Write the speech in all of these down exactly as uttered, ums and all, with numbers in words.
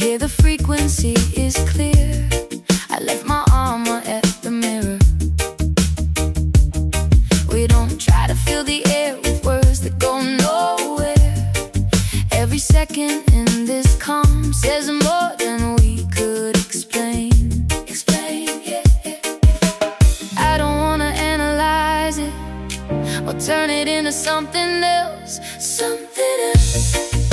hear the frequency is clear. I left my armor at the mirror. We don't try to fill the air with words that go nowhere. Every second in this calm says more than we could explain. Explain, yeah, yeah. I don't wanna analyze it or turn it into something else. Something else.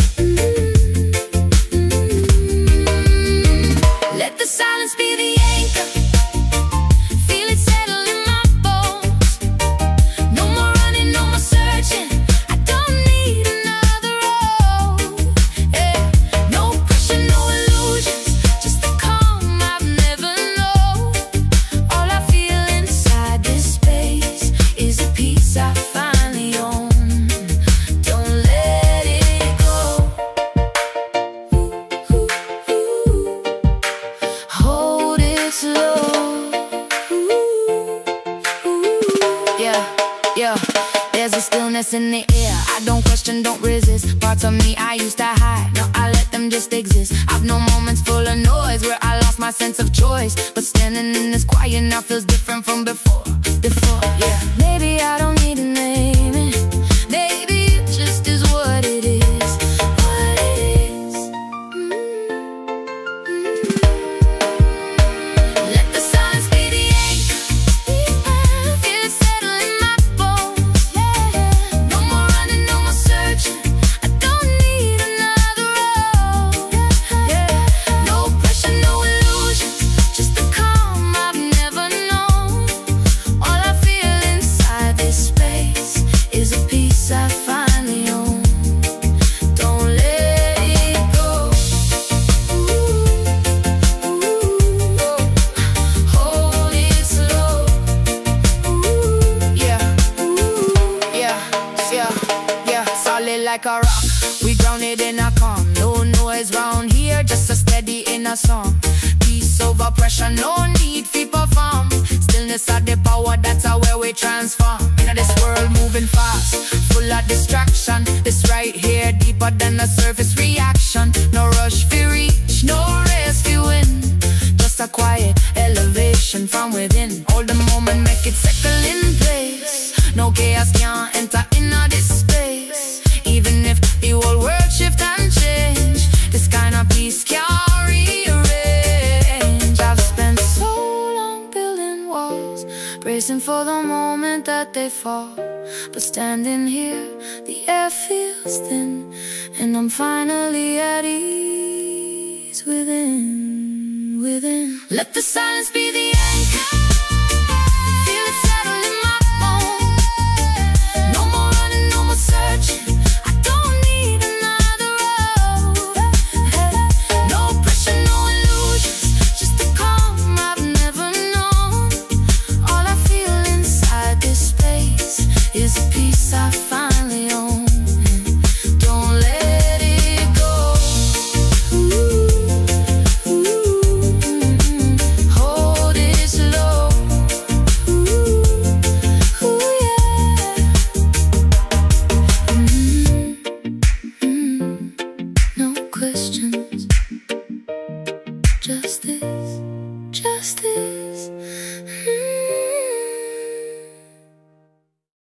Let the silence be the anchor. Feel it settle in my bones. No more running, no more searching. I don't need another road. Yeah. No pressure, no illusions, just the calm I've never known. All I feel inside this space is a peace I finally own. Don't let it go. Ooh, ooh, ooh. Hold it slow. Ooh, ooh. Yeah, yeah. There's a stillness in the air. I don't question, don't resist. Parts of me I used to hide, now I let them just exist. I've known moments full of noise where I lost my sense of choice, but standing in this quiet now feels different from before. Before, yeah. Maybe I don't need to name it. Maybe it just is what it is. What it is. Mm. Let the silence be the anchor. Feel it settle in my bones. No more running, no more searching. I don't need another road. No pressure, no illusions, just the calm I've never known. All I feel inside this space is a peace I finally own. Don't let it go. Ooh, ooh. Hold it slow. Ooh, yeah, ooh, yeah, yeah, yeah. Solid like a rock, we grounded in a calm. No noise round here, just a steady inner song. Peace over pressure, no need to perform. Stillness of the power, that's how where we transform. In this world moving fast, full of distraction. This right here, deeper than a surface reaction. No rush for reach, no race for win. Just a quiet elevation from within. Hold the moment, make it settle in place. No chaos can enter into this space. Even if the whole world shift and change, this kind of peace can't rearrange. I've spent so long building walls, bracing for the moment that they fall. But standing here, the air feels thin, and I'm finally at ease within, within. Let the silence be the anchor. Feel it settle in my bones. No more running, no more searching. I don't need another road. No pressure, no illusions, just the calm I've never known. All I feel inside this space is a peace I finally own. Don't let it go. Ooh, ooh. Hold it slow. Ooh, ooh, yeah. Mm, mm. No questions, just this, just this.